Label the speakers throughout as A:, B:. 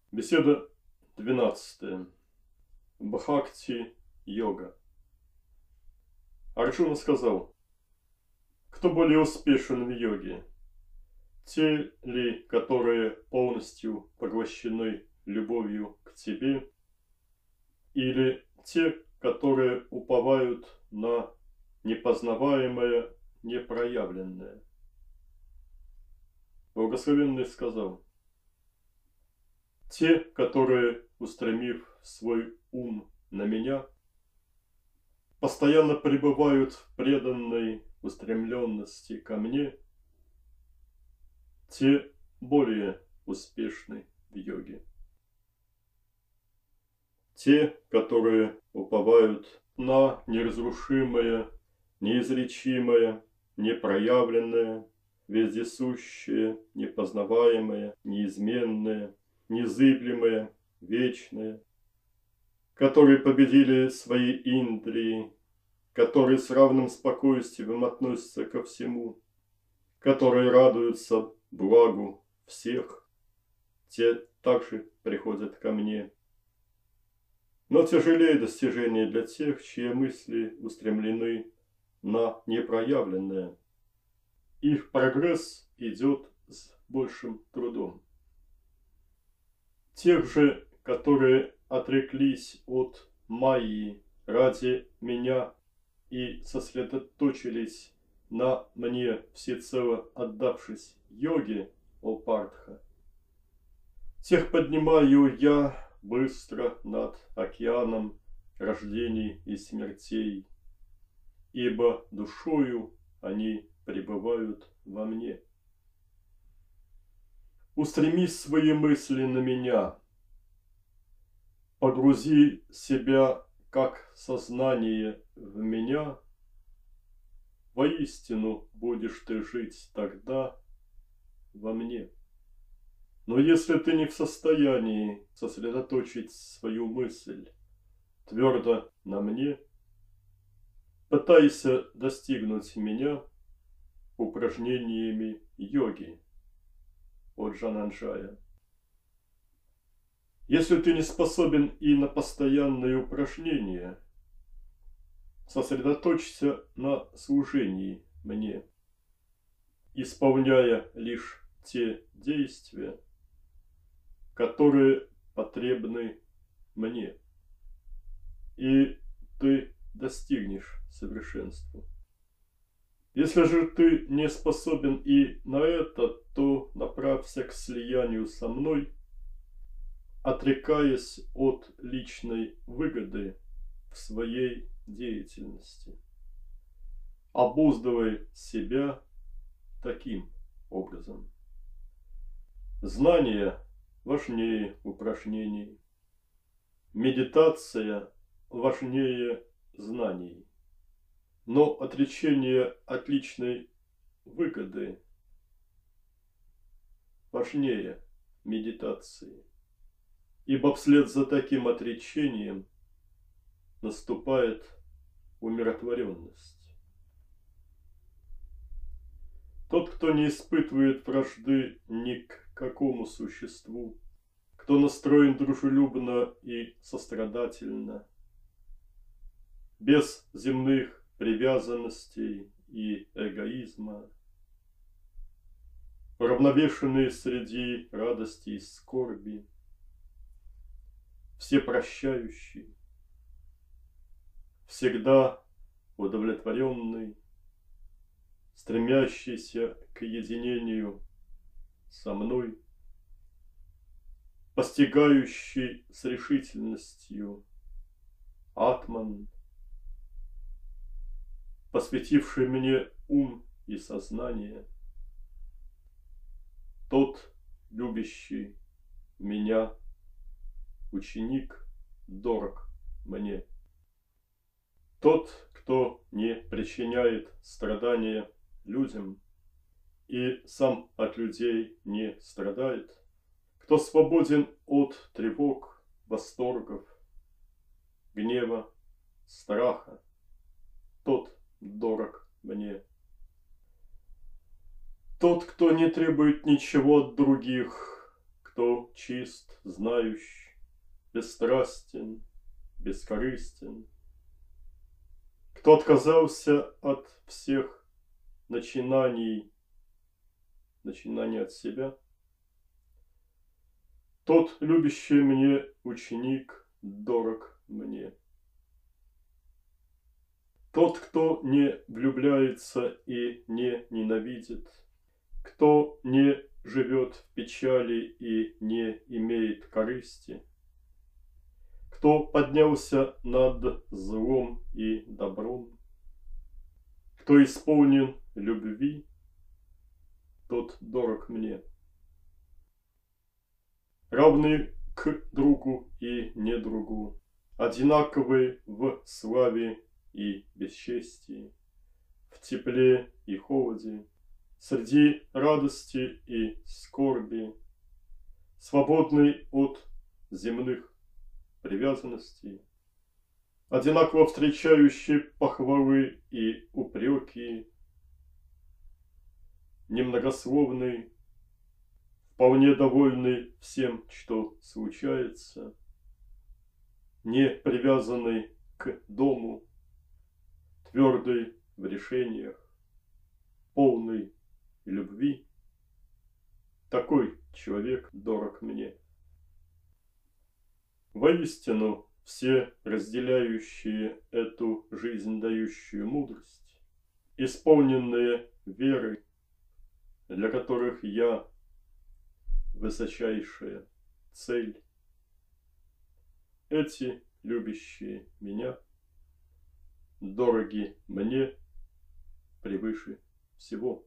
A: Беседа 12. Бхакти-йога. Арджуна сказал: кто более успешен в йоге? Те ли, которые полностью поглощены любовью к тебе, или те, которые уповают на непознаваемое, непроявленное? Благословенный сказал: те, которые, устремив свой ум на меня, постоянно пребывают в преданной устремленности ко мне, те более успешны в йоге. Те, которые уповают на неразрушимое, неизречимое, непроявленное, вездесущее, непознаваемое, неизменное, незыблемое, вечное, которые победили свои индрии, которые с равным спокойствием относятся ко всему, которые радуются благу всех, те также приходят ко мне. Но тяжелее достижение для тех, чьи мысли устремлены на непроявленное. Их прогресс идет с большим трудом. Тех же, которые отреклись от майи ради меня и сосредоточились на мне, всецело отдавшись йоге, о Партха, тех поднимаю я быстро над океаном рождений и смертей, ибо душою они пребывают во мне. Устреми свои мысли на меня, погрузи себя как сознание в меня, воистину будешь ты жить тогда во мне. Но если ты не в состоянии сосредоточить свою мысль твердо на мне, пытайся достигнуть меня упражнениями йоги, о Джананджая. Если ты не способен и на постоянные упражнения, сосредоточься на служении мне, исполняя лишь те действия, которые потребны мне, и ты достигнешь совершенства. Если же ты не способен и на это, то направься к слиянию со мной, отрекаясь от личной выгоды в своей деятельности. Обуздывай себя таким образом. Знание важнее упражнений. Медитация важнее знаний. Но отречение от личной выгоды важнее медитации. Ибо вслед за таким отречением наступает умиротворенность. Тот, кто не испытывает вражды ни к какому существу, кто настроен дружелюбно и сострадательно, без земных привязанностей и эгоизма, уравновешенный среди радости и скорби, всепрощающий, всегда удовлетворенный, стремящийся к единению со мной, постигающий с решительностью атман, посвятивший мне ум и сознание, тот, любящий меня, ученик, дорог мне. Тот, кто не причиняет страдания людям и сам от людей не страдает, кто свободен от тревог, восторгов, гнева, страха, тот дорог мне. Тот, кто не требует ничего от других, кто чист, знающий, бесстрастен, бескорыстен, кто отказался от всех начинаний от себя, тот, любящий мне ученик, дорог мне. Тот, кто не влюбляется и не ненавидит, кто не живет в печали и не имеет корысти, кто поднялся над злом и добром, кто исполнен любви, тот дорог мне. Равный к другу и недругу, одинаковый в славе и бесчестии, в тепле и холоде, среди радости и скорби, свободный от земных привязанностей, одинаково встречающий похвалы и упреки, немногословный, вполне довольный всем, что случается, не привязанный к дому, твердый в решениях, полный любви, такой человек дорог мне. Воистину, все разделяющие эту жизнь дающую мудрость, исполненные веры, для которых я высочайшая цель, эти любящие меня, дороги мне превыше всего.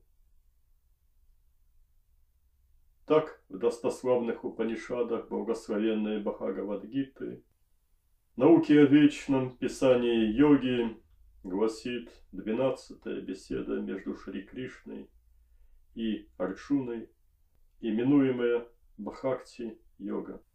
A: Так в достославных Упанишадах благословенной Бхагавад-гиты, науки о вечном писании йоги, гласит 12-я беседа между Шри Кришной и Арджуной, именуемая Бхакти-йога.